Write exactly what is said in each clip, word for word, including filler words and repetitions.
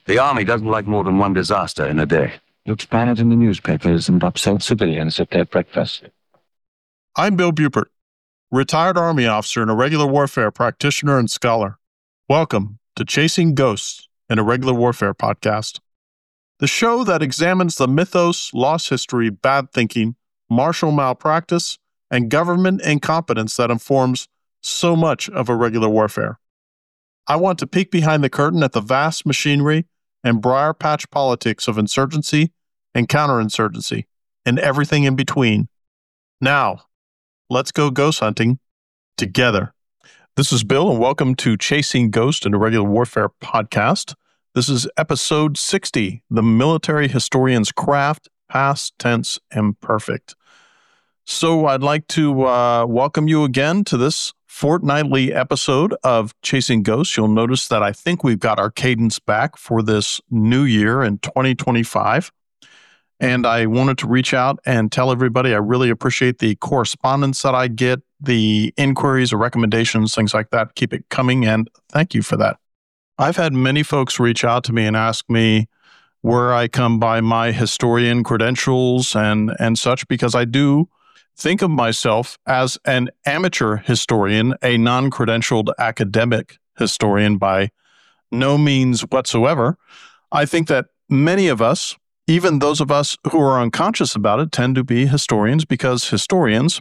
The Army doesn't like more than one disaster in a day. You expand it in the newspapers and upsell civilians at their breakfast. I'm Bill Bupert, retired Army officer and irregular warfare practitioner and scholar. Welcome to Chasing Ghosts, an Irregular Warfare podcast, the show that examines the mythos, lost history, bad thinking, martial malpractice, and government incompetence that informs so much of irregular warfare. I want to peek behind the curtain at the vast machinery and briar patch politics of insurgency and counterinsurgency, and everything in between. Now, let's go ghost hunting together. This is Bill, and welcome to Chasing Ghosts, an Irregular Warfare podcast. This is episode sixty, The Military Historian's Craft, Past Tense and Perfect. So I'd like to uh, welcome you again to this fortnightly episode of Chasing Ghosts. You'll notice that I think we've got our cadence back for this new year in twenty twenty-five. And I wanted to reach out and tell everybody I really appreciate the correspondence that I get, the inquiries or recommendations, things like that. Keep it coming, and thank you for that. I've had many folks reach out to me and ask me where I come by my historian credentials and, and such, because I do think of myself as an amateur historian, a non-credentialed academic historian by no means whatsoever. I think that many of us, even those of us who are unconscious about it, tend to be historians because historians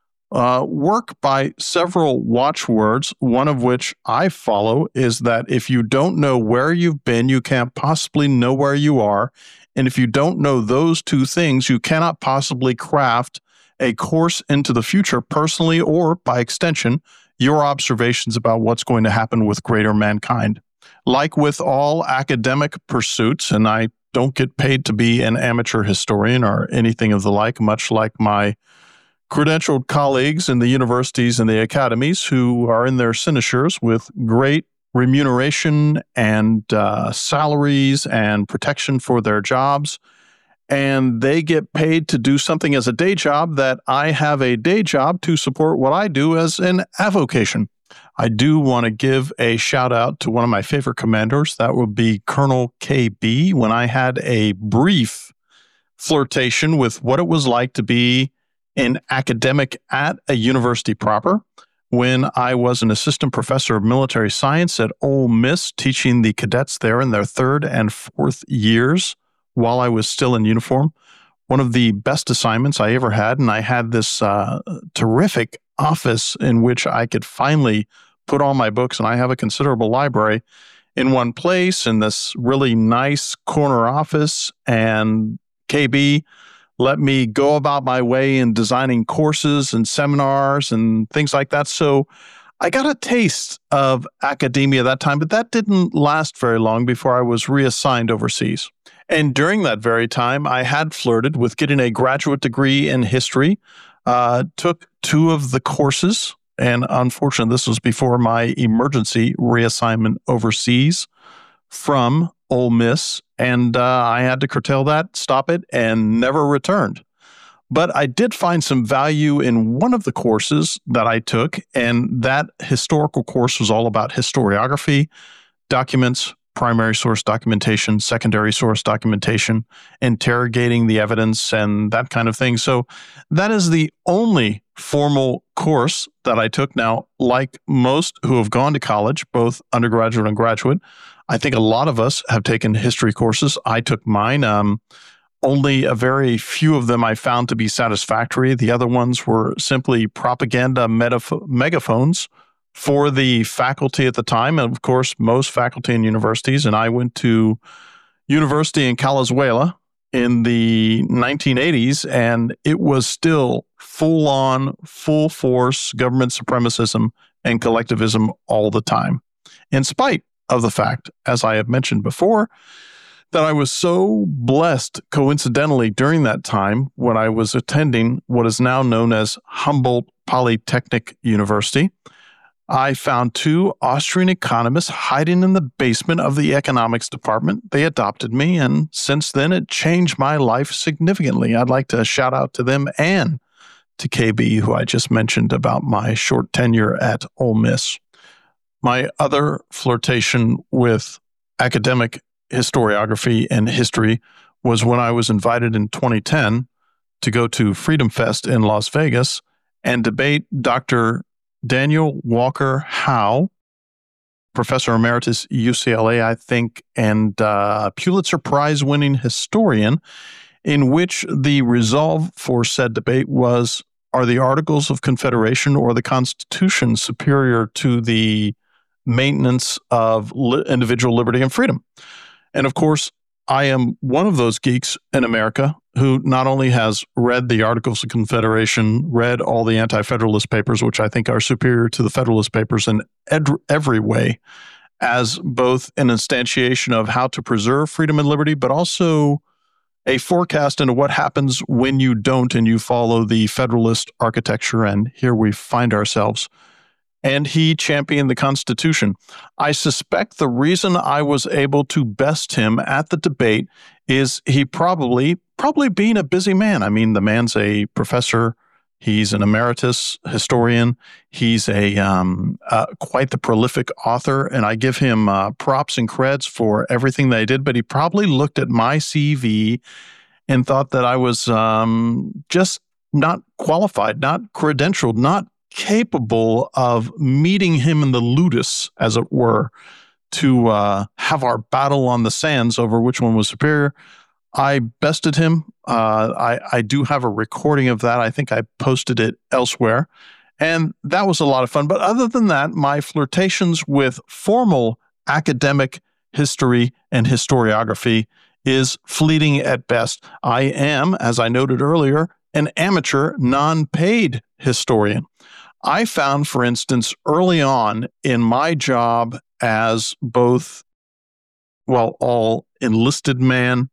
uh, work by several watchwords, one of which I follow is that if you don't know where you've been, you can't possibly know where you are. And if you don't know those two things, you cannot possibly craft a course into the future, personally or by extension, your observations about what's going to happen with greater mankind. Like with all academic pursuits, and I don't get paid to be an amateur historian or anything of the like, much like my credentialed colleagues in the universities and the academies who are in their sinecures with great remuneration and uh, salaries and protection for their jobs. And they get paid to do something as a day job that I have a day job to support what I do as an avocation. I do want to give a shout out to one of my favorite commanders. That would be Colonel K B, when I had a brief flirtation with what it was like to be an academic at a university proper. When I was an assistant professor of military science at Ole Miss, teaching the cadets there in their third and fourth years, while I was still in uniform, one of the best assignments I ever had. And I had this uh, terrific office in which I could finally put all my books, and I have a considerable library in one place in this really nice corner office. And K B let me go about my way in designing courses and seminars and things like that. So I got a taste of academia that time, but that didn't last very long before I was reassigned overseas. And during that very time, I had flirted with getting a graduate degree in history, uh, took two of the courses, and unfortunately, this was before my emergency reassignment overseas from Ole Miss, and uh, I had to curtail that, stop it, and never returned. But I did find some value in one of the courses that I took, and that historical course was all about historiography, documents, primary source documentation, secondary source documentation, interrogating the evidence, and that kind of thing. So that is the only formal course that I took. Now, like most who have gone to college, both undergraduate and graduate, I think a lot of us have taken history courses. I took mine. Um, only a very few of them I found to be satisfactory. The other ones were simply propaganda metaf- megaphones for the faculty at the time, and of course, most faculty in universities. And I went to university in Calazuela in the nineteen eighties, and it was still full-on, full-force government supremacism and collectivism all the time, in spite of the fact, as I have mentioned before, that I was so blessed coincidentally during that time when I was attending what is now known as Humboldt Polytechnic University. I found two Austrian economists hiding in the basement of the economics department. They adopted me, and since then it changed my life significantly. I'd like to shout out to them and to K B, who I just mentioned about my short tenure at Ole Miss. My other flirtation with academic historiography and history was when I was invited in twenty ten to go to Freedom Fest in Las Vegas and debate Doctor Daniel Walker Howe, Professor Emeritus U C L A, I think, and uh, Pulitzer Prize-winning historian, in which the resolve for said debate was, are the Articles of Confederation or the Constitution superior to the maintenance of li- individual liberty and freedom? And of course, I am one of those geeks in America who not only has read the Articles of Confederation, read all the Anti-Federalist Papers, which I think are superior to the Federalist Papers in ed- every way, as both an instantiation of how to preserve freedom and liberty, but also a forecast into what happens when you don't and you follow the Federalist architecture. And here we find ourselves. And he championed the Constitution. I suspect the reason I was able to best him at the debate is he probably, probably being a busy man. I mean, the man's a professor. He's an emeritus historian. He's a um, uh, quite the prolific author, and I give him uh, props and creds for everything that I did. But he probably looked at my C V and thought that I was um, just not qualified, not credentialed, not capable of meeting him in the ludus, as it were, to uh, have our battle on the sands over which one was superior. I bested him. Uh, I, I do have a recording of that. I think I posted it elsewhere. And that was a lot of fun. But other than that, my flirtations with formal academic history and historiography is fleeting at best. I am, as I noted earlier, an amateur, non-paid historian. I found, for instance, early on in my job as both, well, all enlisted man,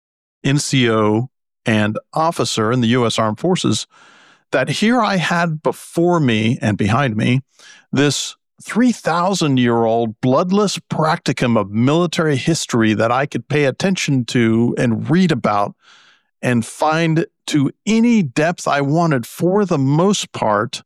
N C O, and officer in the U S Armed Forces, that here I had before me and behind me this three thousand year old bloodless practicum of military history that I could pay attention to and read about and find to any depth I wanted, for the most part,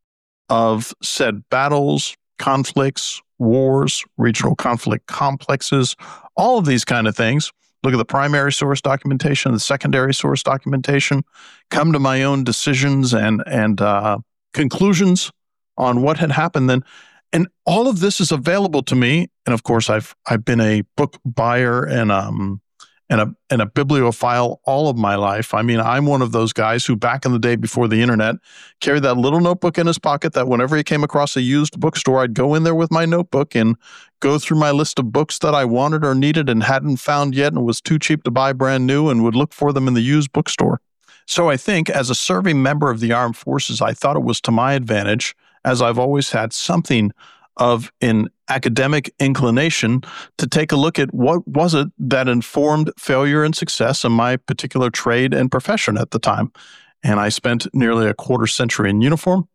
of said battles, conflicts, wars, regional conflict complexes, all of these kind of things. Look at the primary source documentation, the secondary source documentation, come to my own decisions and and uh, conclusions on what had happened then. And all of this is available to me. And of course, I've I've been a book buyer and um and a and a bibliophile all of my life. I mean, I'm one of those guys who back in the day before the internet carried that little notebook in his pocket that whenever he came across a used bookstore, I'd go in there with my notebook and go through my list of books that I wanted or needed and hadn't found yet and was too cheap to buy brand new and would look for them in the used bookstore. So I think as a serving member of the armed forces, I thought it was to my advantage, as I've always had something of an academic inclination, to take a look at what was it that informed failure and success in my particular trade and profession at the time. And I spent nearly a quarter century in uniform,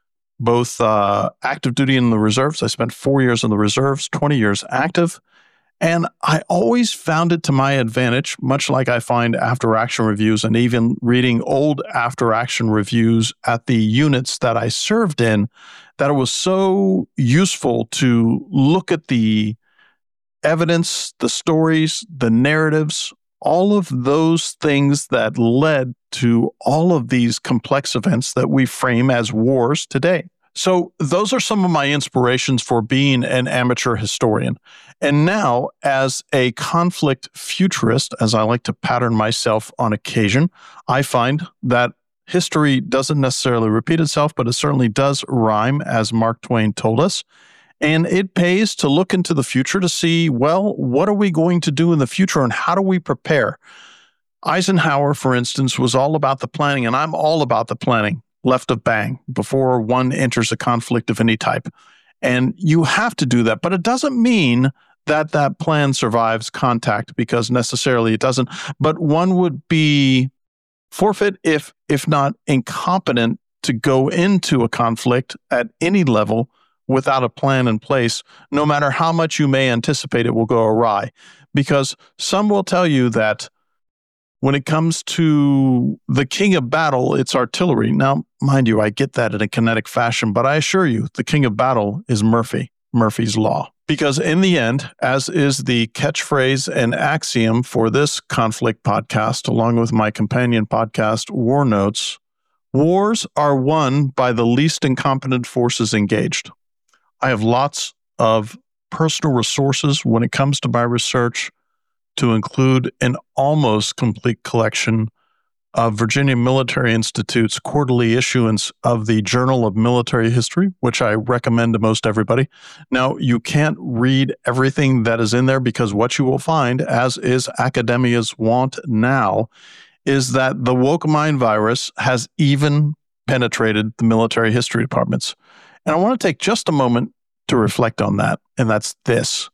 both uh, active duty in the reserves. I spent four years in the reserves, twenty years active. And I always found it to my advantage, much like I find after-action reviews and even reading old after-action reviews at the units that I served in, that it was so useful to look at the evidence, the stories, the narratives, all of those things that led to all of these complex events that we frame as wars today. So those are some of my inspirations for being an amateur historian. And now, as a conflict futurist, as I like to pattern myself on occasion, I find that history doesn't necessarily repeat itself, but it certainly does rhyme, as Mark Twain told us. And it pays to look into the future to see, well, what are we going to do in the future and how do we prepare? Eisenhower, for instance, was all about the planning, and I'm all about the planning left of bang before one enters a conflict of any type. And you have to do that, but it doesn't mean that that plan survives contact, because necessarily it doesn't. But one would be forfeit, if if not incompetent, to go into a conflict at any level without a plan in place, no matter how much you may anticipate it will go awry. Because some will tell you that when it comes to the king of battle, it's artillery. Now, mind you, I get that in a kinetic fashion, but I assure you, the king of battle is Murphy, Murphy's Law. Because in the end, as is the catchphrase and axiom for this conflict podcast, along with my companion podcast, War Notes, wars are won by the least incompetent forces engaged. I have lots of personal resources when it comes to my research, to include an almost complete collection of Virginia Military Institute's quarterly issuance of the Journal of Military History, which I recommend to most everybody. Now, you can't read everything that is in there, because what you will find, as is academia's wont now, is that the woke mind virus has even penetrated the military history departments. And I want to take just a moment to reflect on that, and that's this.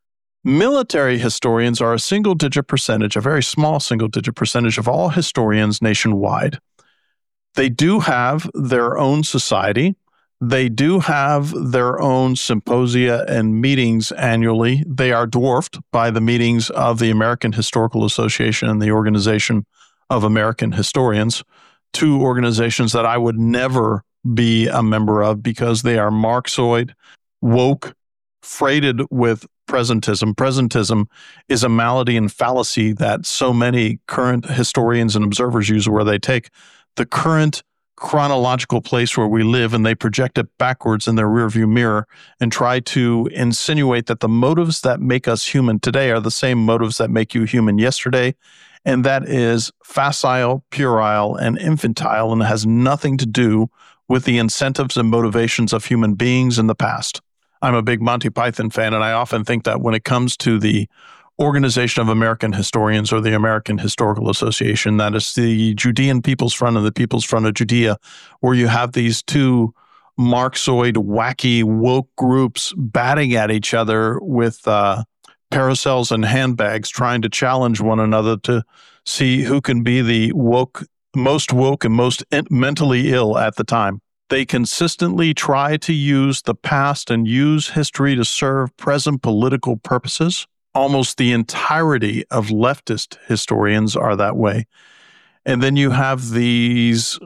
Military historians are a single-digit percentage, a very small single-digit percentage of all historians nationwide. They do have their own society. They do have their own symposia and meetings annually. They are dwarfed by the meetings of the American Historical Association and the Organization of American Historians, two organizations that I would never be a member of because they are Marxoid, woke, freighted with presentism. Presentism is a malady and fallacy that so many current historians and observers use, where they take the current chronological place where we live and they project it backwards in their rearview mirror and try to insinuate that the motives that make us human today are the same motives that make you human yesterday. And that is facile, puerile, and infantile, and has nothing to do with the incentives and motivations of human beings in the past. I'm a big Monty Python fan, and I often think that when it comes to the Organization of American Historians, or the American Historical Association, that is the Judean People's Front and the People's Front of Judea, where you have these two Marxoid, wacky, woke groups batting at each other with uh, parasols and handbags, trying to challenge one another to see who can be the woke, most woke and most in- mentally ill at the time. They consistently try to use the past and use history to serve present political purposes. Almost the entirety of leftist historians are that way. And then you have these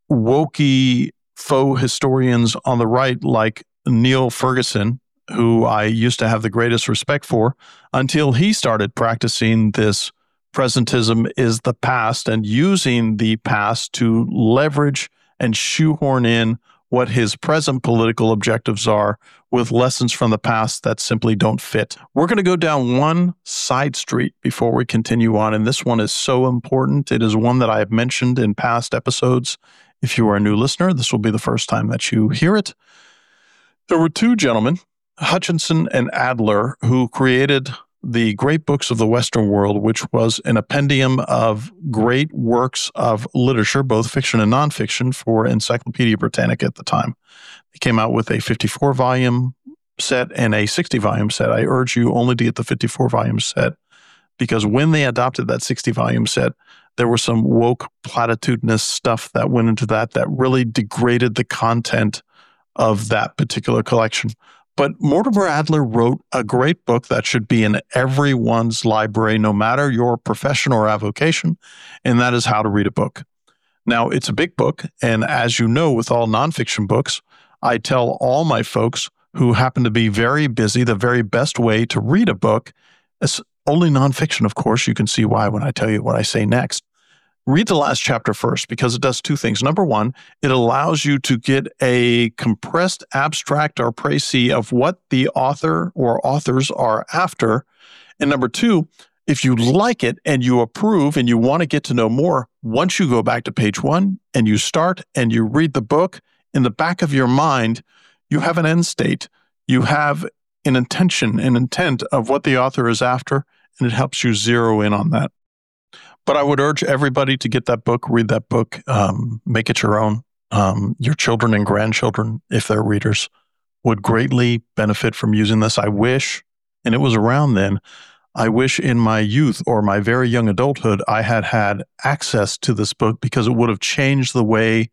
wokey faux historians on the right, like Neil Ferguson, who I used to have the greatest respect for, until he started practicing this presentism is the past and using the past to leverage and shoehorn in what his present political objectives are with lessons from the past that simply don't fit. We're going to go down one side street before we continue on, and this one is so important. It is one that I have mentioned in past episodes. If you are a new listener, this will be the first time that you hear it. There were two gentlemen, Hutchinson and Adler, who created the Great Books of the Western World, which was an appendium of great works of literature, both fiction and nonfiction, for Encyclopedia Britannica at the time. They came out with a fifty-four volume set and a sixty volume set. I urge you only to get the fifty-four volume set, because when they adopted that sixty volume set, there was some woke platitudinous stuff that went into that that really degraded the content of that particular collection. But Mortimer Adler wrote a great book that should be in everyone's library, no matter your profession or avocation, and that is How to Read a Book. Now, it's a big book, and as you know, with all nonfiction books, I tell all my folks who happen to be very busy the very best way to read a book is only nonfiction, of course. You can see why when I tell you what I say next. Read the last chapter first, because it does two things. Number one, it allows you to get a compressed abstract or précis of what the author or authors are after. And number two, if you like it and you approve and you want to get to know more, once you go back to page one and you start and you read the book, in the back of your mind, you have an end state. You have an intention, an intent of what the author is after, and it helps you zero in on that. But I would urge everybody to get that book, read that book, um, make it your own. Um, your children and grandchildren, if they're readers, would greatly benefit from using this. I wish, and it was around then, I wish in my youth or my very young adulthood, I had had access to this book, because it would have changed the way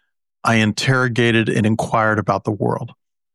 I interrogated and inquired about the world.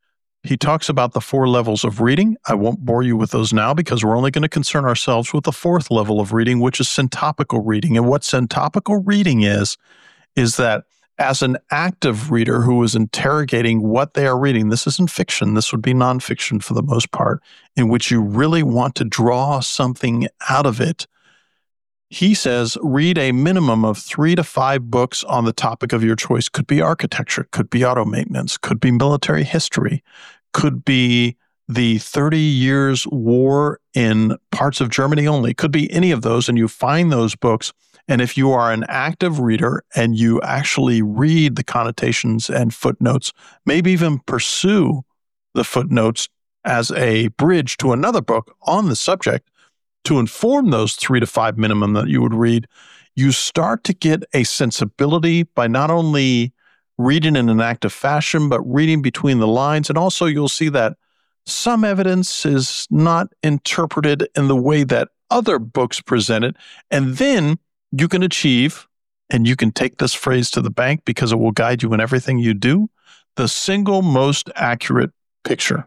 He talks about the four levels of reading. I won't bore you with those now, because we're only going to concern ourselves with the fourth level of reading, which is syntopical reading. And what syntopical reading is, is that as an active reader who is interrogating what they are reading, this isn't fiction, this would be nonfiction for the most part, in which you really want to draw something out of it. He says, read a minimum of three to five books on the topic of your choice. Could be architecture, could be auto maintenance, could be military history, could be the thirty years war in parts of Germany only, could be any of those, and you find those books. And if you are an active reader and you actually read the connotations and footnotes, maybe even pursue the footnotes as a bridge to another book on the subject to inform those three to five minimum that you would read, you start to get a sensibility by not only reading in an active fashion, but reading between the lines. And also you'll see that some evidence is not interpreted in the way that other books present it. And then you can achieve, and you can take this phrase to the bank because it will guide you in everything you do, the single most accurate picture.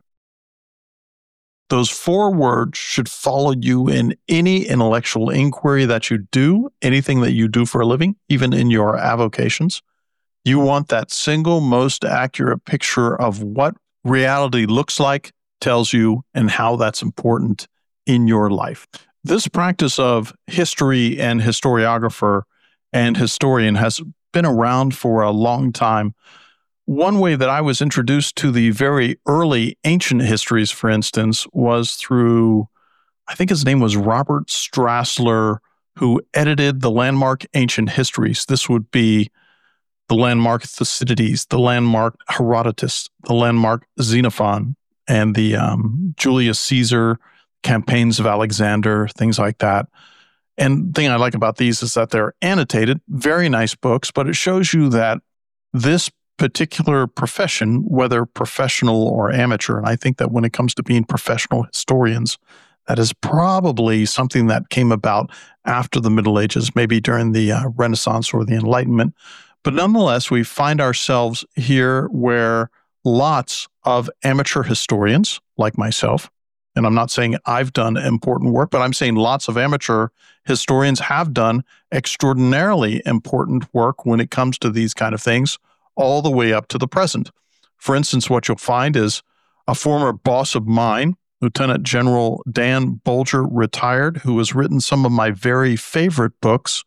Those four words should follow you in any intellectual inquiry that you do, anything that you do for a living, even in your avocations. You want that single most accurate picture of what reality looks like, tells you, and how that's important in your life. This practice of history and historiographer and historian has been around for a long time. One way that I was introduced to the very early ancient histories, for instance, was through, I think his name was Robert Strassler, who edited the landmark ancient histories. This would be the landmark Thucydides, the landmark Herodotus, the landmark Xenophon, and the um, Julius Caesar, campaigns of Alexander, things like that. And the thing I like about these is that they're annotated, very nice books, but it shows you that this particular profession, whether professional or amateur, and I think that when it comes to being professional historians, that is probably something that came about after the Middle Ages, maybe during the uh, Renaissance or the Enlightenment. But nonetheless, we find ourselves here where lots of amateur historians, like myself, and I'm not saying I've done important work, but I'm saying lots of amateur historians have done extraordinarily important work when it comes to these kind of things, all the way up to the present. For instance, what you'll find is a former boss of mine, Lieutenant General Dan Bolger, retired, who has written some of my very favorite books.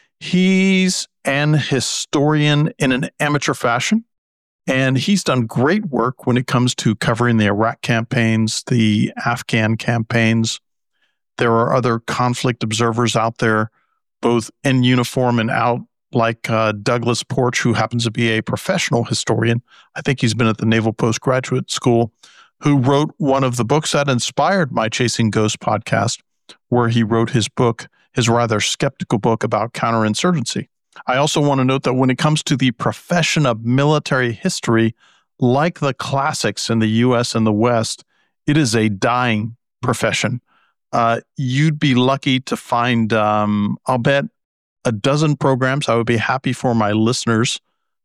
He's an historian in an amateur fashion. And he's done great work when it comes to covering the Iraq campaigns, the Afghan campaigns. There are other conflict observers out there, both in uniform and out, like uh, Douglas Porch, who happens to be a professional historian. I think he's been at the Naval Postgraduate School, who wrote one of the books that inspired my Chasing Ghosts podcast, where he wrote his book, his rather skeptical book about counterinsurgency. I also want to note that when it comes to the profession of military history, like the classics in the U S and the West, it is a dying profession. Uh, you'd be lucky to find, um, I'll bet, a dozen programs. I would be happy for my listeners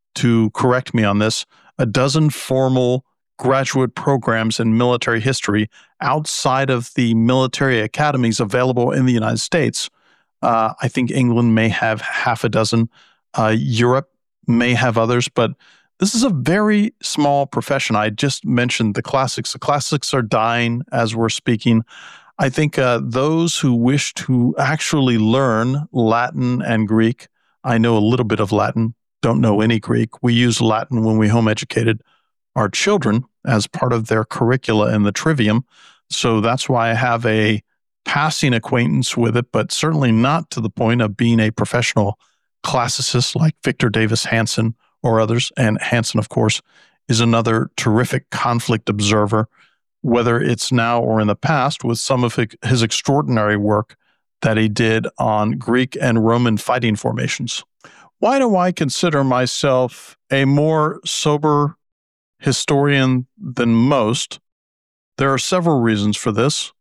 to correct me on this, a dozen formal graduate programs in military history outside of the military academies available in the United States. Uh, I think England may have half a dozen. Uh, Europe may have others, but this is a very small profession. I just mentioned the classics. The classics are dying as we're speaking. I think uh, those who wish to actually learn Latin and Greek, I know a little bit of Latin, don't know any Greek. We use Latin when we home educated our children as part of their curricula in the trivium. So that's why I have a passing acquaintance with it, but certainly not to the point of being a professional classicist like Victor Davis Hanson or others. And Hanson, of course, is another terrific conflict observer, whether it's now or in the past, with some of his extraordinary work that he did on Greek and Roman fighting formations. Why do I consider myself a more sober historian than most? There are several reasons for this,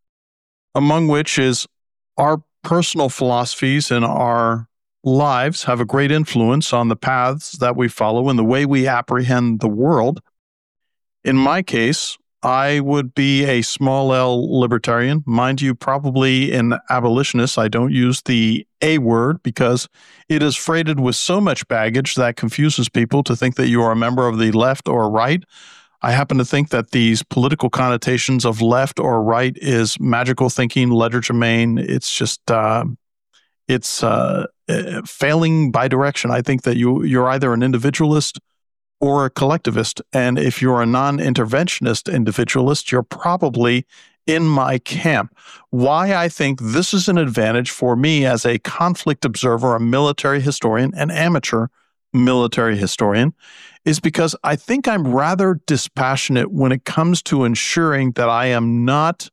among which is our personal philosophies and our lives have a great influence on the paths that we follow and the way we apprehend the world. In my case, I would be a small L libertarian. Mind you, probably an abolitionist. I don't use the A word because it is freighted with so much baggage that confuses people to think that you are a member of the left or right. I happen to think that these political connotations of left or right is magical thinking, legerdemain. It's just, uh, it's uh, uh, failing by direction. I think that you, you're either an individualist or a collectivist. And if you're a non-interventionist individualist, you're probably in my camp. Why I think this is an advantage for me as a conflict observer, a military historian, an amateur military historian, is because I think I'm rather dispassionate when it comes to ensuring that I am not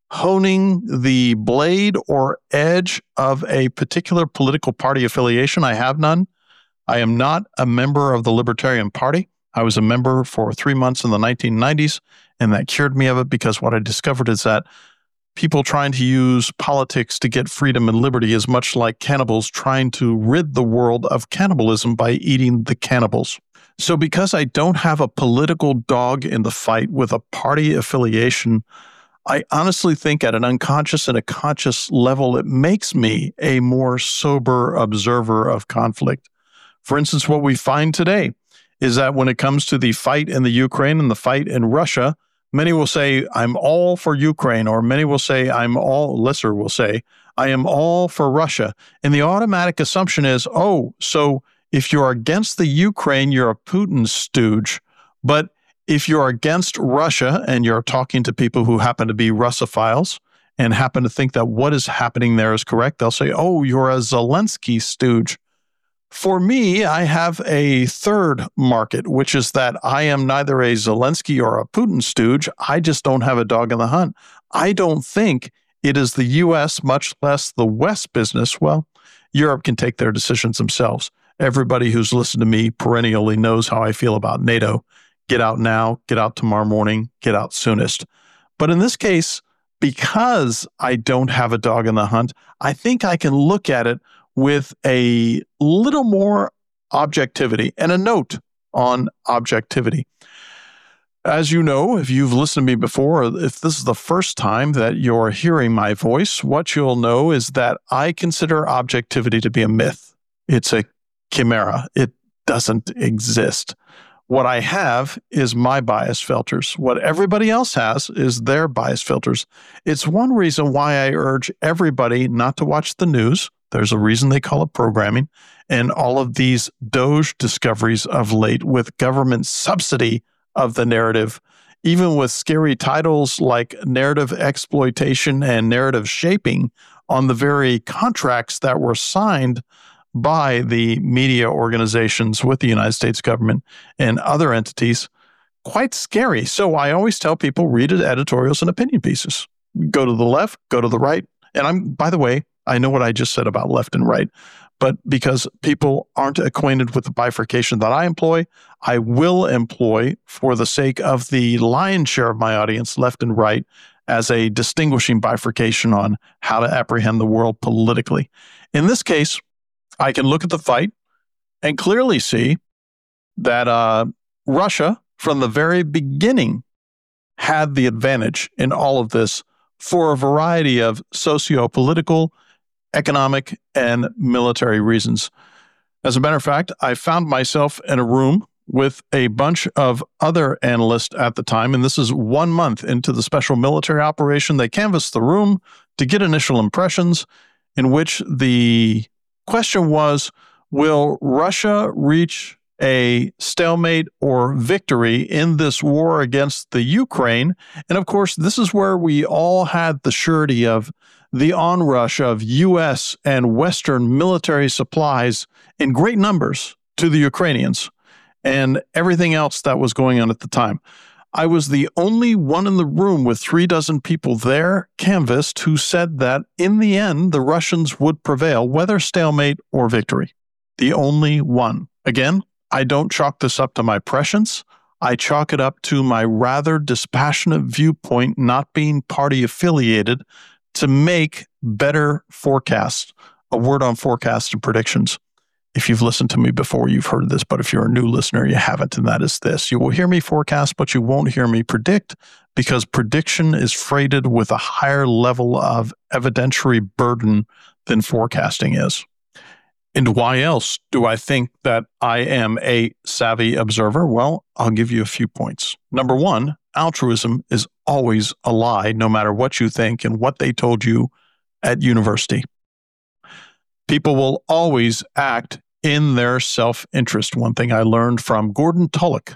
honing the blade or edge of a particular political party affiliation. I have none. I am not a member of the Libertarian Party. I was a member for three months in the nineteen nineties, and that cured me of it because what I discovered is that people trying to use politics to get freedom and liberty is much like cannibals trying to rid the world of cannibalism by eating the cannibals. So because I don't have a political dog in the fight with a party affiliation, I honestly think at an unconscious and a conscious level, it makes me a more sober observer of conflict. For instance, what we find today is that when it comes to the fight in the Ukraine and the fight in Russia, many will say, I'm all for Ukraine, or many will say, I'm all, lesser will say, I am all for Russia. And the automatic assumption is, oh, so if you're against the Ukraine, you're a Putin stooge. But if you're against Russia and you're talking to people who happen to be Russophiles and happen to think that what is happening there is correct, they'll say, oh, you're a Zelensky stooge. For me, I have a third market, which is that I am neither a Zelensky or a Putin stooge. I just don't have a dog in the hunt. I don't think it is the U S, much less the West business. Well, Europe can take their decisions themselves. Everybody who's listened to me perennially knows how I feel about NATO. Get out now, get out tomorrow morning, get out soonest. But in this case, because I don't have a dog in the hunt, I think I can look at it with a little more objectivity. And a note on objectivity. As you know, if you've listened to me before, if this is the first time that you're hearing my voice, what you'll know is that I consider objectivity to be a myth. It's a chimera. It doesn't exist. What I have is my bias filters. What everybody else has is their bias filters. It's one reason why I urge everybody not to watch the news. There's a reason they call it programming. And all of these Doge discoveries of late with government subsidy of the narrative, even with scary titles like narrative exploitation and narrative shaping on the very contracts that were signed by the media organizations with the United States government and other entities, quite scary. So I always tell people, read editorials and opinion pieces. Go to the left, go to the right. And I'm, by the way, I know what I just said about left and right, but because people aren't acquainted with the bifurcation that I employ, I will employ, for the sake of the lion's share of my audience, left and right, as a distinguishing bifurcation on how to apprehend the world politically. In this case, I can look at the fight and clearly see that uh, Russia, from the very beginning, had the advantage in all of this for a variety of socio-political, economic, and military reasons. As a matter of fact, I found myself in a room with a bunch of other analysts at the time, and this is one month into the special military operation. They canvassed the room to get initial impressions, in which the question was, will Russia reach a stalemate or victory in this war against the Ukraine? And of course, this is where we all had the surety of the onrush of U S and Western military supplies in great numbers to the Ukrainians and everything else that was going on at the time. I was the only one in the room with three dozen people there canvassed who said that in the end, the Russians would prevail, whether stalemate or victory. The only one. Again, I don't chalk this up to my prescience. I chalk it up to my rather dispassionate viewpoint, not being party affiliated, to make better forecasts. A word on forecasts and predictions. If you've listened to me before, you've heard this, but if you're a new listener, you haven't, and that is this. You will hear me forecast, but you won't hear me predict, because prediction is freighted with a higher level of evidentiary burden than forecasting is. And why else do I think that I am a savvy observer? Well, I'll give you a few points. Number one, altruism is always a lie, no matter what you think and what they told you at university. People will always act in their self-interest. One thing I learned from Gordon Tullock,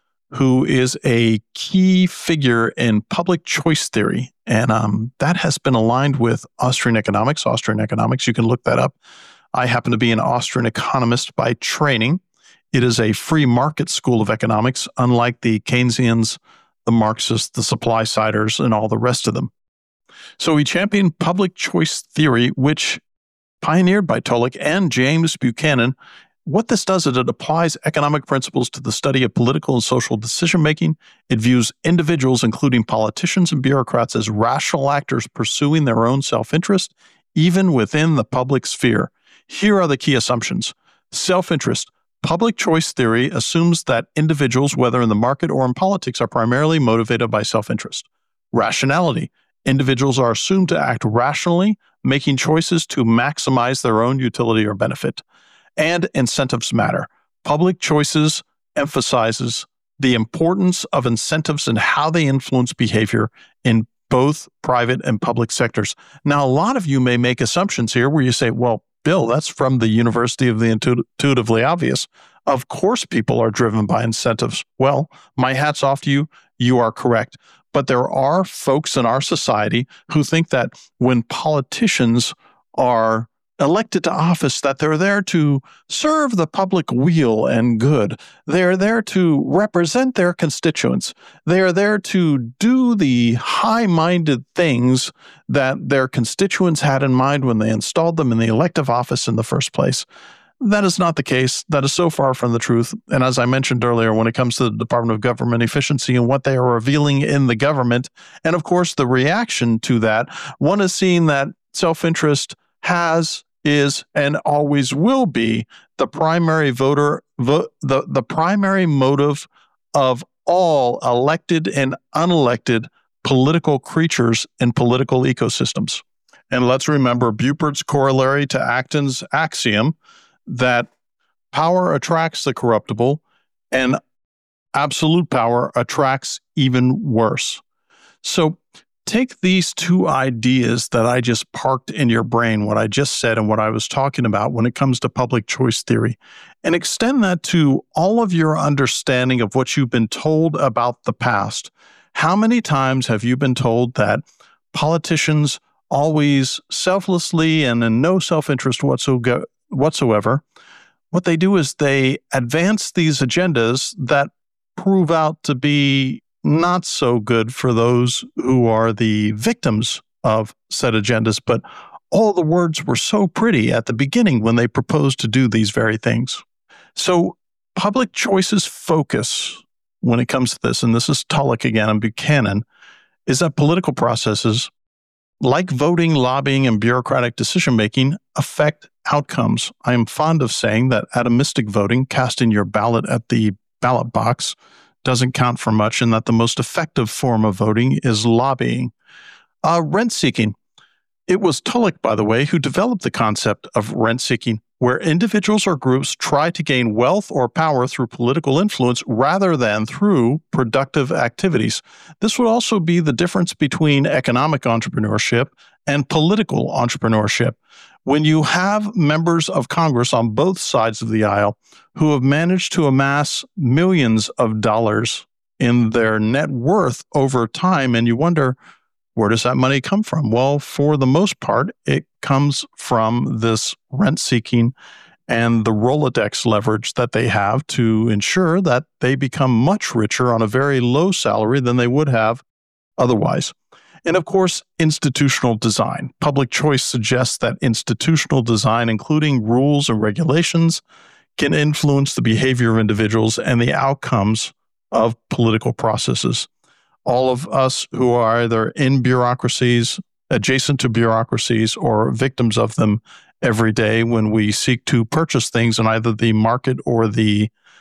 who is a key figure in public choice theory, and um, that has been aligned with Austrian economics. Austrian economics, you can look that up. I happen to be an Austrian economist by training. It is a free market school of economics, unlike the Keynesians, the Marxists, the supply-siders, and all the rest of them. So he championed public choice theory, which pioneered by Tullock and James Buchanan. What this does is it applies economic principles to the study of political and social decision-making. It views individuals, including politicians and bureaucrats, as rational actors pursuing their own self-interest, even within the public sphere. Here are the key assumptions. Self-interest. Public choice theory assumes that individuals, whether in the market or in politics, are primarily motivated by self-interest. Rationality. Individuals are assumed to act rationally, making choices to maximize their own utility or benefit. And incentives matter. Public choices emphasizes the importance of incentives and how they influence behavior in both private and public sectors. Now, a lot of you may make assumptions here where you say, well, Bill, that's from the University of the Intuitively Obvious. Of course, people are driven by incentives. Well, my hat's off to you. You are correct. But there are folks in our society who think that when politicians are elected to office, that they're there to serve the public weal and good. They're there to represent their constituents. They are there to do the high-minded things that their constituents had in mind when they installed them in the elective office in the first place. That is not the case. That is so far from the truth. And as I mentioned earlier, when it comes to the Department of Government Efficiency and what they are revealing in the government, and of course the reaction to that, one is seeing that self-interest has, is, and always will be the primary voter, vo- the, the primary motive of all elected and unelected political creatures in political ecosystems. And let's remember Bupert's corollary to Acton's axiom that power attracts the corruptible and absolute power attracts even worse. So take these two ideas that I just parked in your brain, what I just said and what I was talking about when it comes to public choice theory, and extend that to all of your understanding of what you've been told about the past. How many times have you been told that politicians always selflessly and in no self-interest whatsoever, what they do is they advance these agendas that prove out to be not so good for those who are the victims of said agendas, but all the words were so pretty at the beginning when they proposed to do these very things. So public choice's focus when it comes to this, and this is Tullock again and Buchanan, is that political processes like voting, lobbying, and bureaucratic decision-making affect outcomes. I am fond of saying that atomistic voting, casting your ballot at the ballot box, doesn't count for much, and that the most effective form of voting is lobbying. Uh, rent-seeking. It was Tullock, by the way, who developed the concept of rent-seeking, where individuals or groups try to gain wealth or power through political influence rather than through productive activities. This would also be the difference between economic entrepreneurship and political entrepreneurship. When you have members of Congress on both sides of the aisle who have managed to amass millions of dollars in their net worth over time, and you wonder, where does that money come from? Well, for the most part, it comes from this rent-seeking and the Rolodex leverage that they have to ensure that they become much richer on a very low salary than they would have otherwise. And of course, institutional design. Public choice suggests that institutional design, including rules and regulations, can influence the behavior of individuals and the outcomes of political processes. All of us who are either in bureaucracies, adjacent to bureaucracies, or victims of them every day when we seek to purchase things in either the market or the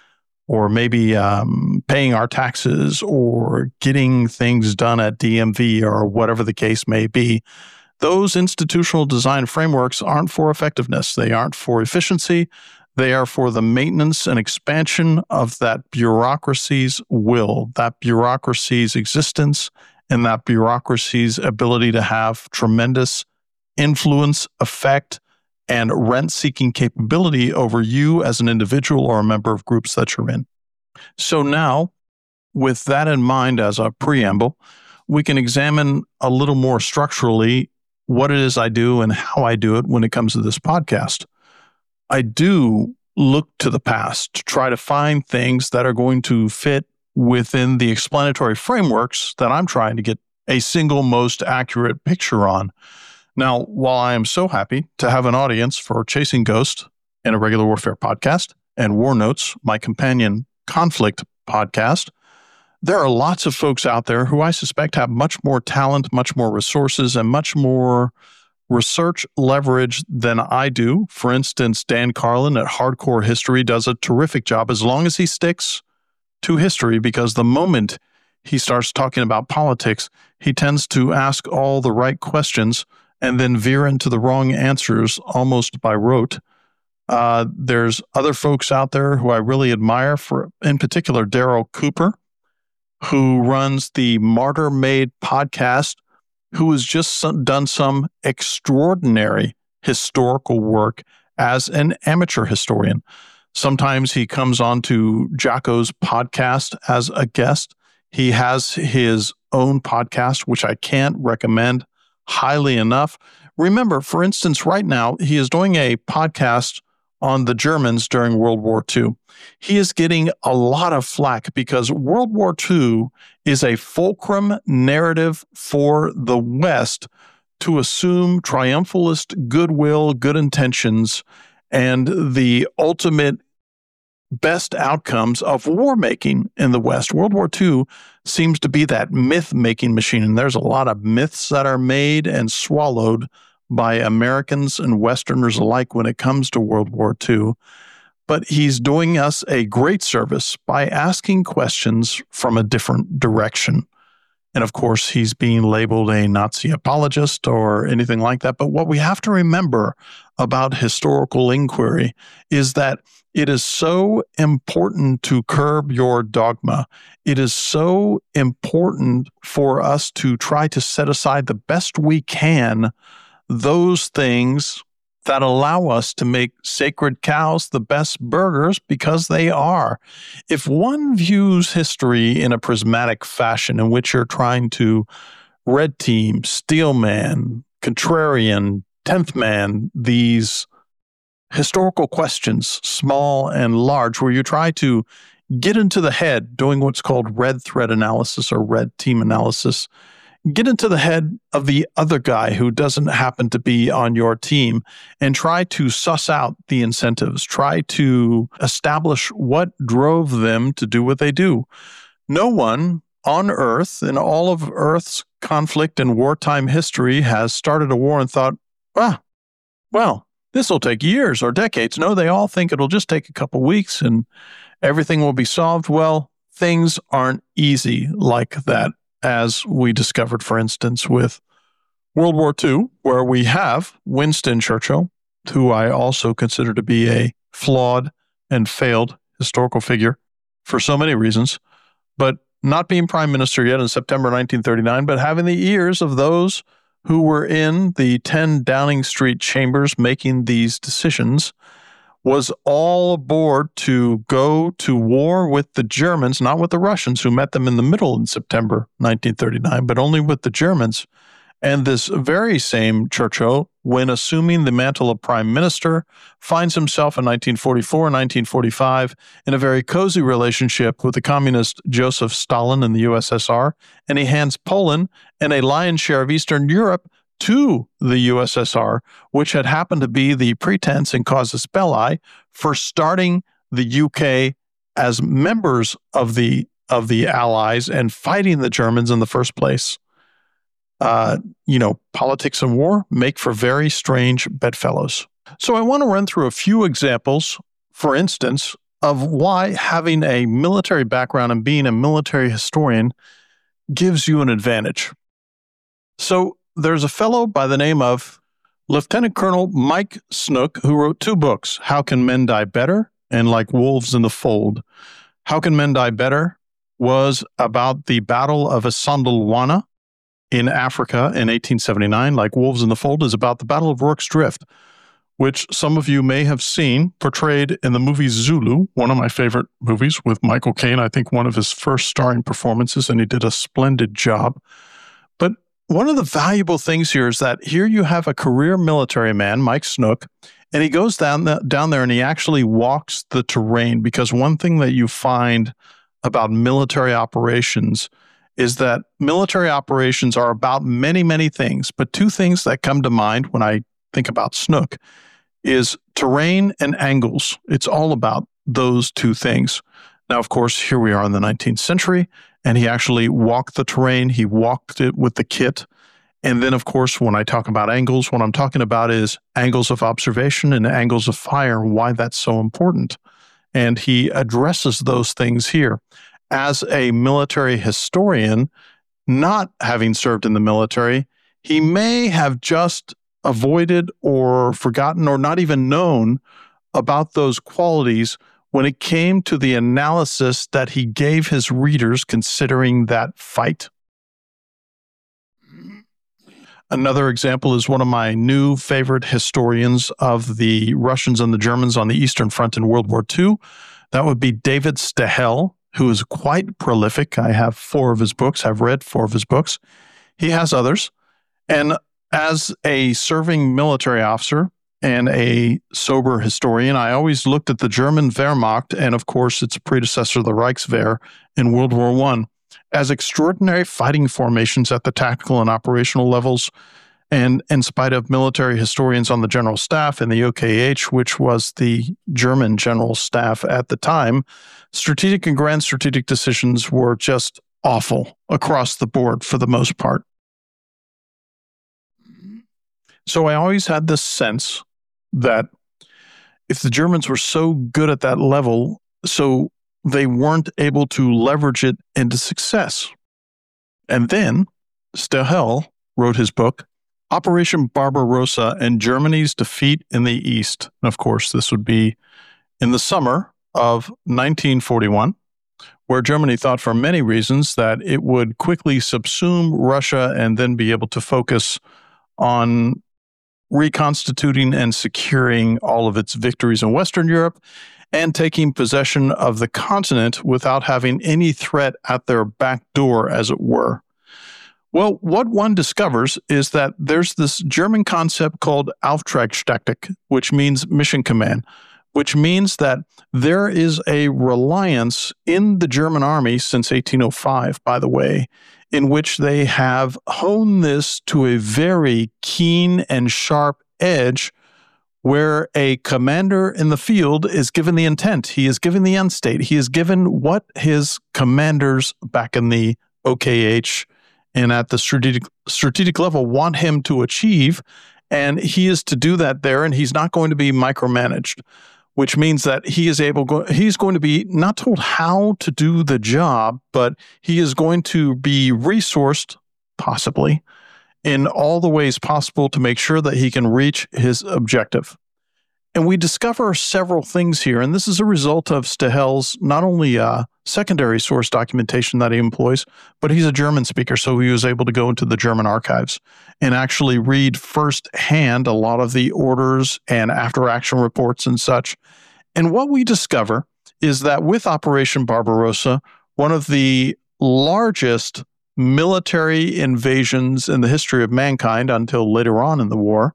or maybe um, paying our taxes or getting things done at D M V or whatever the case may be. Those institutional design frameworks aren't for effectiveness. They aren't for efficiency. They are for the maintenance and expansion of that bureaucracy's will, that bureaucracy's existence, and that bureaucracy's ability to have tremendous influence, effect, and rent-seeking capability over you as an individual or a member of groups that you're in. So now, with that in mind as a preamble, we can examine a little more structurally what it is I do and how I do it when it comes to this podcast. I do look to the past to try to find things that are going to fit within the explanatory frameworks that I'm trying to get a single most accurate picture on. Now, while I am so happy to have an audience for Chasing Ghosts and a Regular Warfare podcast and War Notes, my companion conflict podcast, there are lots of folks out there who I suspect have much more talent, much more resources, and much more research leverage than I do. For instance, Dan Carlin at Hardcore History does a terrific job as long as he sticks to history, because the moment he starts talking about politics, he tends to ask all the right questions and then veer into the wrong answers almost by rote. Uh, there's other folks out there who I really admire, for in particular, Daryl Cooper, who runs the Martyr Made podcast, who has just done some extraordinary historical work as an amateur historian. Sometimes he comes on to Jocko's podcast as a guest. He has his own podcast, which I can't recommend highly enough. Remember, for instance, right now, he is doing a podcast on the Germans during World War Two. He is getting a lot of flack because World War Two is a fulcrum narrative for the West to assume triumphalist goodwill, good intentions, and the ultimate best outcomes of war making in the West. World War Two seems to be that myth-making machine, and there's a lot of myths that are made and swallowed by Americans and Westerners alike when it comes to World War Two. But he's doing us a great service by asking questions from a different direction. And of course, he's being labeled a Nazi apologist or anything like that. But what we have to remember about historical inquiry is that it is so important to curb your dogma. It is so important for us to try to set aside the best we can those things that allow us to make sacred cows the best burgers, because they are. If one views history in a prismatic fashion in which you're trying to red team, steel man, contrarian, tenth man, these historical questions, small and large, where you try to get into the head doing what's called red thread analysis or red team analysis, get into the head of the other guy who doesn't happen to be on your team and try to suss out the incentives, try to establish what drove them to do what they do. No one on Earth, in all of Earth's conflict and wartime history, has started a war and thought, ah, well, this will take years or decades. No, they all think it'll just take a couple weeks and everything will be solved. Well, things aren't easy like that, as we discovered, for instance, with World War Two, where we have Winston Churchill, who I also consider to be a flawed and failed historical figure for so many reasons, but not being prime minister yet in September nineteen thirty-nine, but having the ears of those who were in the ten Downing Street chambers making these decisions, was all aboard to go to war with the Germans, not with the Russians, who met them in the middle in September nineteen thirty-nine, but only with the Germans. And this very same Churchill, when assuming the mantle of prime minister, finds himself in nineteen forty-four, nineteen forty-five in a very cozy relationship with the communist Joseph Stalin in the U S S R, and he hands Poland and a lion's share of Eastern Europe to the U S S R, which had happened to be the pretense and casus belli for starting the U K as members of the of the Allies and fighting the Germans in the first place. Uh, you know, politics and war make for very strange bedfellows. So I want to run through a few examples, for instance, of why having a military background and being a military historian gives you an advantage. So there's a fellow by the name of Lieutenant Colonel Mike Snook, who wrote two books, How Can Men Die Better? And Like Wolves in the Fold. How Can Men Die Better was about the Battle of Isandlwana in Africa in eighteen seventy-nine. Like Wolves in the Fold is about the Battle of Rorke's Drift, which some of you may have seen portrayed in the movie Zulu, one of my favorite movies with Michael Caine. I think one of his first starring performances, and he did a splendid job. But one of the valuable things here is that here you have a career military man, Mike Snook, and he goes down, the, down there and he actually walks the terrain, because one thing that you find about military operations is that military operations are about many, many things, but two things that come to mind when I think about Snook is terrain and angles. It's all about those two things. Now, of course, here we are in the nineteenth century, and he actually walked the terrain. He walked it with the kit. And then, of course, when I talk about angles, what I'm talking about is angles of observation and angles of fire, why that's so important. And he addresses those things here. As a military historian, not having served in the military, he may have just avoided or forgotten or not even known about those qualities when it came to the analysis that he gave his readers considering that fight. Another example is one of my new favorite historians of the Russians and the Germans on the Eastern Front in World War Two. That would be David Stahel, who is quite prolific. I have four of his books. I've read four of his books. He has others. And as a serving military officer and a sober historian, I always looked at the German Wehrmacht and, of course, its predecessor, the Reichswehr, in World War One, as extraordinary fighting formations at the tactical and operational levels. And in spite of military historians on the General Staff and the O K H, which was the German General Staff at the time, strategic and grand strategic decisions were just awful across the board for the most part. So I always had this sense that if the Germans were so good at that level, so they weren't able to leverage it into success. And then Stahel wrote his book, Operation Barbarossa and Germany's Defeat in the East. And of course, this would be in the summer of nineteen forty-one, where Germany thought for many reasons that it would quickly subsume Russia and then be able to focus on reconstituting and securing all of its victories in Western Europe and taking possession of the continent without having any threat at their back door, as it were. Well, what one discovers is that there's this German concept called Auftragstaktik, which means mission command, which means that there is a reliance in the German army since eighteen oh five, by the way, in which they have honed this to a very keen and sharp edge, where a commander in the field is given the intent. He is given the end state. He is given what his commanders back in the O K H and at the strategic strategic level want him to achieve, and he is to do that there, and he's not going to be micromanaged, which means that he is able, go, he's going to be not told how to do the job, but he is going to be resourced, possibly, in all the ways possible to make sure that he can reach his objective. And we discover several things here, and this is a result of Stahel's not only uh, secondary source documentation that he employs, but he's a German speaker, so he was able to go into the German archives and actually read firsthand a lot of the orders and after-action reports and such. And what we discover is that with Operation Barbarossa, one of the largest military invasions in the history of mankind until later on in the war,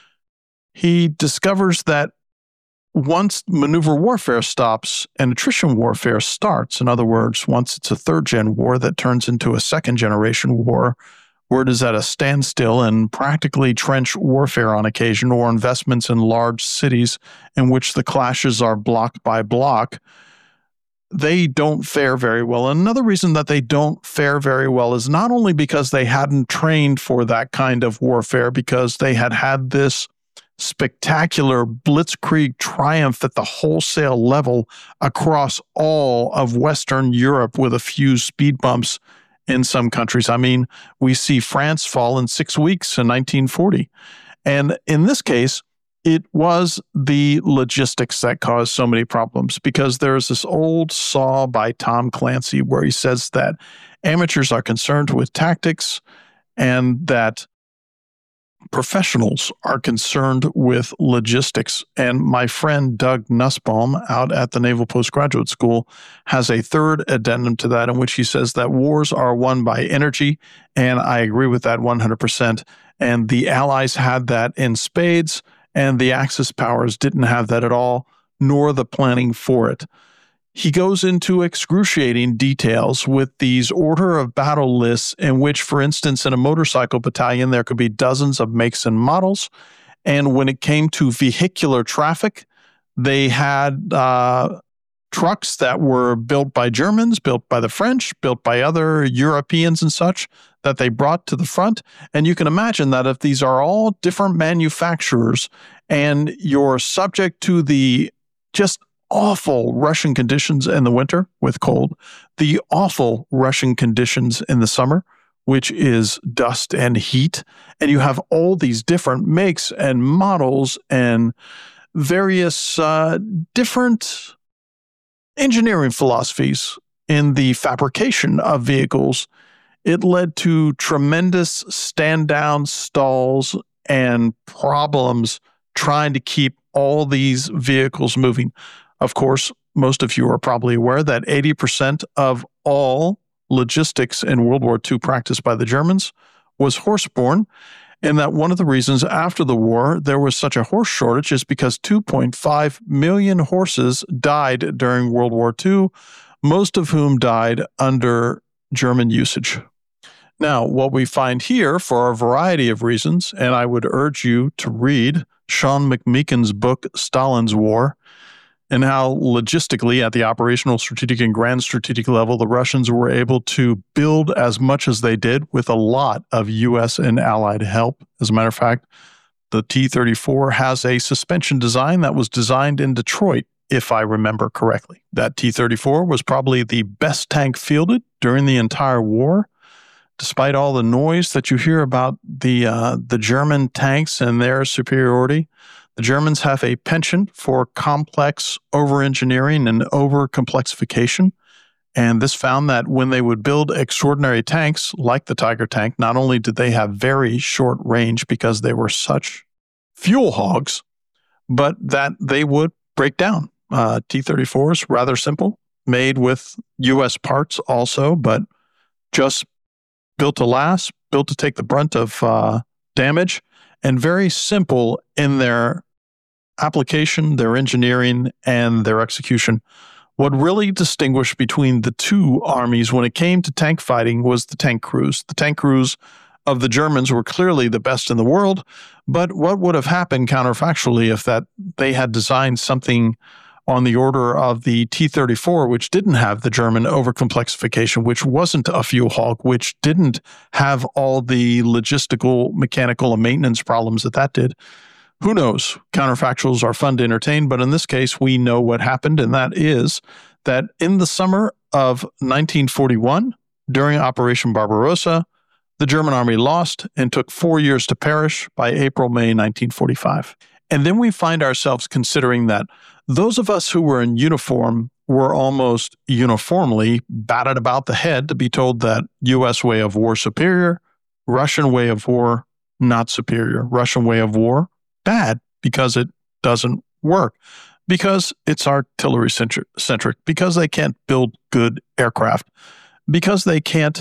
he discovers that once maneuver warfare stops and attrition warfare starts, in other words, once it's a third-gen war that turns into a second-generation war, where it is at a standstill and practically trench warfare on occasion, or investments in large cities in which the clashes are block by block, they don't fare very well. And another reason that they don't fare very well is not only because they hadn't trained for that kind of warfare, because they had had this spectacular blitzkrieg triumph at the wholesale level across all of Western Europe with a few speed bumps in some countries. I mean, we see France fall in six weeks in nineteen forty. And in this case, it was the logistics that caused so many problems, because there's this old saw by Tom Clancy where he says that amateurs are concerned with tactics and that professionals are concerned with logistics. And my friend Doug Nussbaum out at the Naval Postgraduate School has a third addendum to that, in which he says that wars are won by energy. And I agree with that one hundred percent. And the Allies had that in spades, and the Axis powers didn't have that at all, nor the planning for it. He goes into excruciating details with these order of battle lists in which, for instance, in a motorcycle battalion, there could be dozens of makes and models. And when it came to vehicular traffic, they had uh, trucks that were built by Germans, built by the French, built by other Europeans and such, that they brought to the front. And you can imagine that if these are all different manufacturers and you're subject to the just awful Russian conditions in the winter with cold, the awful Russian conditions in the summer, which is dust and heat, and you have all these different makes and models and various uh, different engineering philosophies in the fabrication of vehicles, it led to tremendous stand-down stalls and problems trying to keep all these vehicles moving. Of course, most of you are probably aware that eighty percent of all logistics in World War Two practiced by the Germans was horse-borne, and that one of the reasons after the war there was such a horse shortage is because two point five million horses died during World War Two, most of whom died under German usage. Now, what we find here, for a variety of reasons, and I would urge you to read Sean McMeekin's book, Stalin's War, and how logistically at the operational, strategic, and grand strategic level, the Russians were able to build as much as they did with a lot of U S and Allied help. As a matter of fact, the T thirty-four has a suspension design that was designed in Detroit, if I remember correctly. That T thirty-four was probably the best tank fielded during the entire war. Despite all the noise that you hear about the uh, the German tanks and their superiority, the Germans have a penchant for complex over-engineering and over-complexification. And this found that when they would build extraordinary tanks like the Tiger tank, not only did they have very short range because they were such fuel hogs, but that they would break down. Uh, T thirty-four is rather simple, made with U S parts also, but just built to last, built to take the brunt of uh, damage, and very simple in their application, their engineering, and their execution. What really distinguished between the two armies when it came to tank fighting was the tank crews. The tank crews of the Germans were clearly the best in the world, but what would have happened counterfactually if that they had designed something on the order of the T thirty-four, which didn't have the German overcomplexification, which wasn't a fuel hog, which didn't have all the logistical, mechanical, and maintenance problems that that did? Who knows? Counterfactuals are fun to entertain, but in this case, we know what happened, and that is that in the summer of nineteen forty-one, during Operation Barbarossa, the German army lost and took four years to perish by April, May nineteen forty-five. And then we find ourselves considering that those of us who were in uniform were almost uniformly batted about the head to be told that U S way of war superior, Russian way of war not superior, Russian way of war bad because it doesn't work, because it's artillery centric, because they can't build good aircraft, because they can't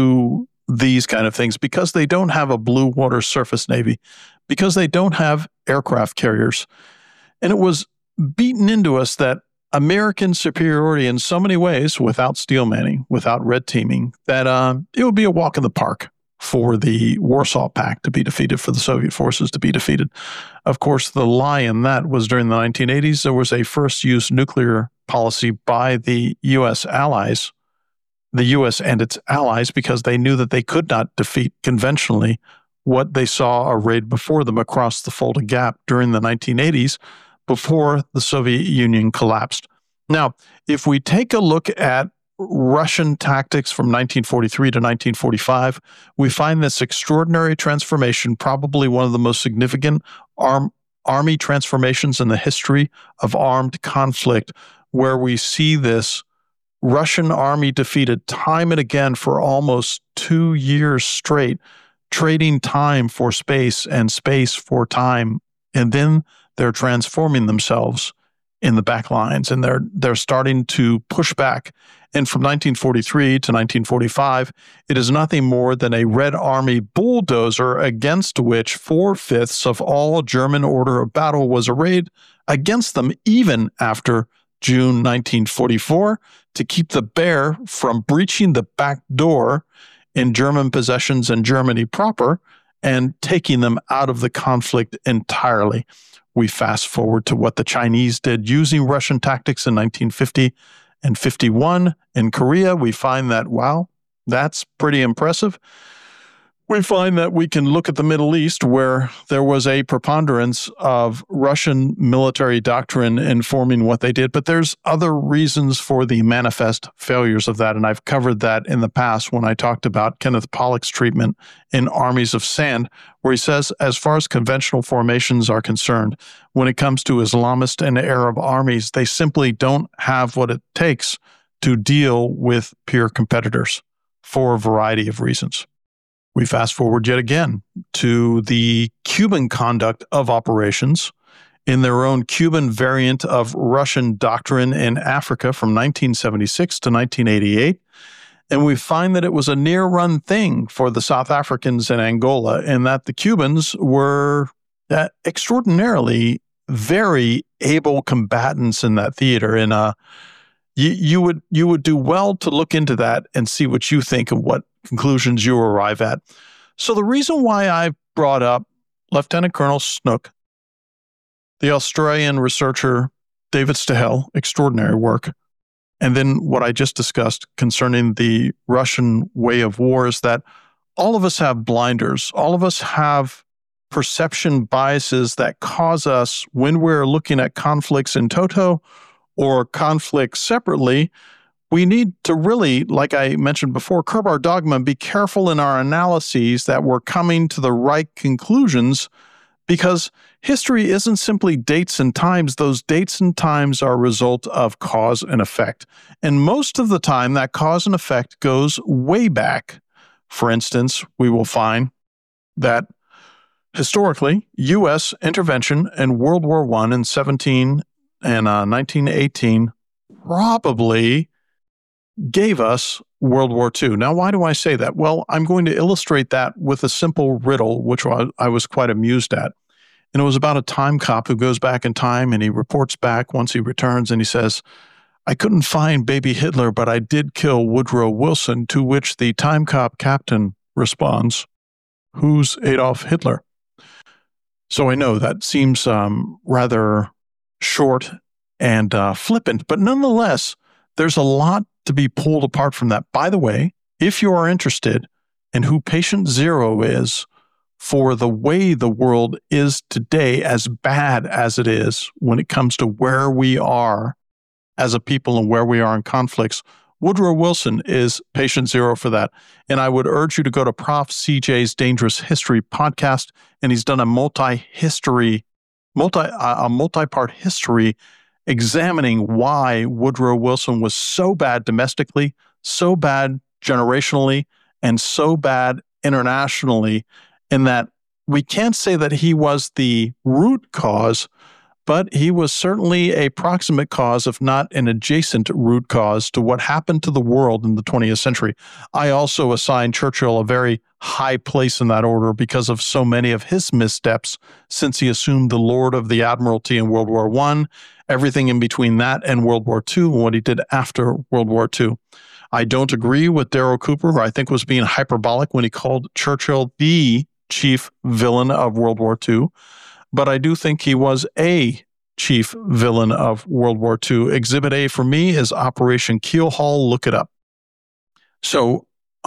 do these kind of things, because they don't have a blue water surface navy, because they don't have aircraft carriers. And it was beaten into us that American superiority in so many ways, without steel manning, without red teaming, that uh, it would be a walk in the park for the Warsaw Pact to be defeated, for the Soviet forces to be defeated. Of course, the lie in that was during the nineteen eighties, there was a first-use nuclear policy by the U S allies, the U S and its allies, because they knew that they could not defeat conventionally what they saw arrayed before them across the Fulda Gap during the nineteen eighties before the Soviet Union collapsed. Now, if we take a look at Russian tactics from nineteen forty-three to nineteen forty-five, we find this extraordinary transformation, probably one of the most significant arm, army transformations in the history of armed conflict, where we see this Russian army defeated time and again for almost two years straight, trading time for space and space for time. And then they're transforming themselves in the back lines, and they're they're starting to push back. And from nineteen forty-three to nineteen forty-five, it is nothing more than a Red Army bulldozer against which four-fifths of all German order of battle was arrayed against them, even after June nineteen forty-four, to keep the bear from breaching the back door in German possessions in Germany proper and taking them out of the conflict entirely. We fast forward to what the Chinese did using Russian tactics in nineteen fifty and fifty-one in Korea. We find that, wow, that's pretty impressive. We find that we can look at the Middle East, where there was a preponderance of Russian military doctrine informing what they did, but there's other reasons for the manifest failures of that, and I've covered that in the past when I talked about Kenneth Pollock's treatment in Armies of Sand, where he says, as far as conventional formations are concerned, when it comes to Islamist and Arab armies, they simply don't have what it takes to deal with peer competitors for a variety of reasons. We fast forward yet again to the Cuban conduct of operations in their own Cuban variant of Russian doctrine in Africa from nineteen seventy-six to nineteen eighty-eight. And we find that it was a near-run thing for the South Africans in Angola, and that the Cubans were uh, extraordinarily very able combatants in that theater. And uh, you, you would you would do well to look into that and see what you think and what conclusions you arrive at. So the reason why I brought up Lieutenant Colonel Snook, the Australian researcher David Stahel, extraordinary work, and then what I just discussed concerning the Russian way of war, is that all of us have blinders. All of us have perception biases that cause us, when we're looking at conflicts in toto or conflicts separately, we need to really, like I mentioned before, curb our dogma and be careful in our analyses that we're coming to the right conclusions, because history isn't simply dates and times. Those dates and times are a result of cause and effect. And most of the time, that cause and effect goes way back. For instance, we will find that historically, U S intervention in World War One in seventeen and uh, nineteen eighteen probably gave us World War Two. Now, why do I say that? Well, I'm going to illustrate that with a simple riddle, which I was quite amused at. And it was about a time cop who goes back in time, and he reports back once he returns, and he says, I couldn't find baby Hitler, but I did kill Woodrow Wilson, to which the time cop captain responds, who's Adolf Hitler? So I know that seems um, rather short and uh, flippant, but nonetheless, there's a lot to be pulled apart from that. By the way, if you are interested in who Patient Zero is for the way the world is today, as bad as it is when it comes to where we are as a people and where we are in conflicts, Woodrow Wilson is Patient Zero for that. And I would urge you to go to Prof C J's Dangerous History podcast, and he's done a multi-history, multi, uh, a multi-part history examining why Woodrow Wilson was so bad domestically, so bad generationally, and so bad internationally, in that we can't say that he was the root cause, but he was certainly a proximate cause, if not an adjacent root cause, to what happened to the world in the twentieth century. I also assign Churchill a very high place in that order because of so many of his missteps since he assumed the Lord of the Admiralty in World War One, everything in between that and World War Two, and what he did after World War Two. I don't agree with Darryl Cooper, who I think was being hyperbolic when he called Churchill the chief villain of World War Two, but I do think he was a chief villain of World War Two. Exhibit A for me is Operation Keelhaul. Look it up. So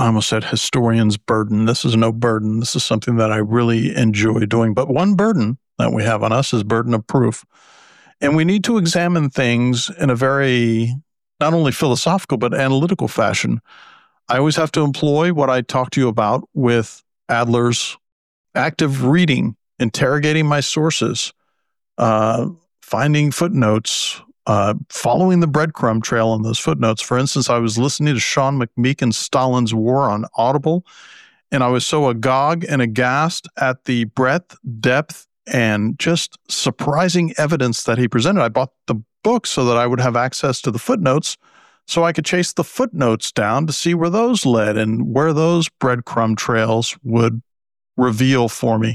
I almost said historian's burden. This is no burden. This is something that I really enjoy doing. But one burden that we have on us is burden of proof. And we need to examine things in a very, not only philosophical, but analytical fashion. I always have to employ what I talked to you about with Adler's active reading, interrogating my sources, uh, finding footnotes, uh, following the breadcrumb trail on those footnotes. For instance, I was listening to Sean McMeekin's Stalin's War on Audible, and I was so agog and aghast at the breadth, depth, and just surprising evidence that he presented. I bought the book so that I would have access to the footnotes so I could chase the footnotes down to see where those led and where those breadcrumb trails would reveal for me.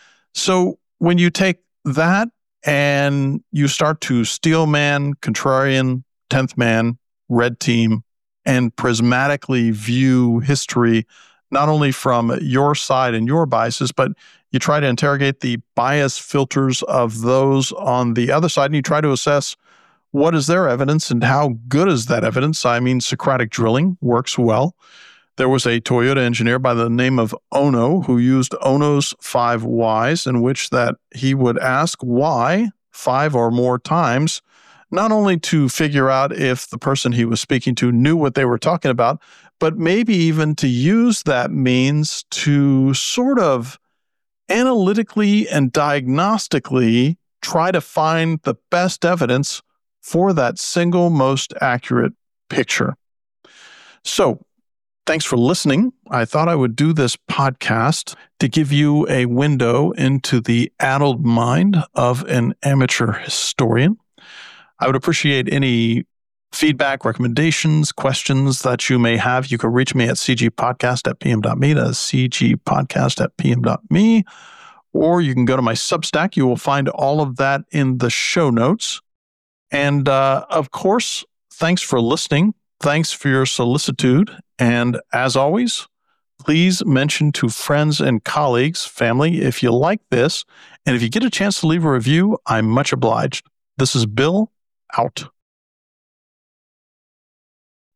So when you take that and you start to steel man, contrarian, tenth man, red team, and prismatically view history, not only from your side and your biases, but you try to interrogate the bias filters of those on the other side, and you try to assess what is their evidence and how good is that evidence. I mean, Socratic drilling works well. There was a Toyota engineer by the name of Ono who used Ono's five whys, in which that he would ask why five or more times, not only to figure out if the person he was speaking to knew what they were talking about, but maybe even to use that means to sort of analytically and diagnostically try to find the best evidence for that single most accurate picture. So, thanks for listening. I thought I would do this podcast to give you a window into the addled mind of an amateur historian. I would appreciate any feedback, recommendations, questions that you may have. You can reach me at cgpodcast at pm.me. That's cgpodcast at pm.me. Or you can go to my Substack. You will find all of that in the show notes. And uh, of course, thanks for listening. Thanks for your solicitude. And as always, please mention to friends and colleagues, family, if you like this. And if you get a chance to leave a review, I'm much obliged. This is Bill, out.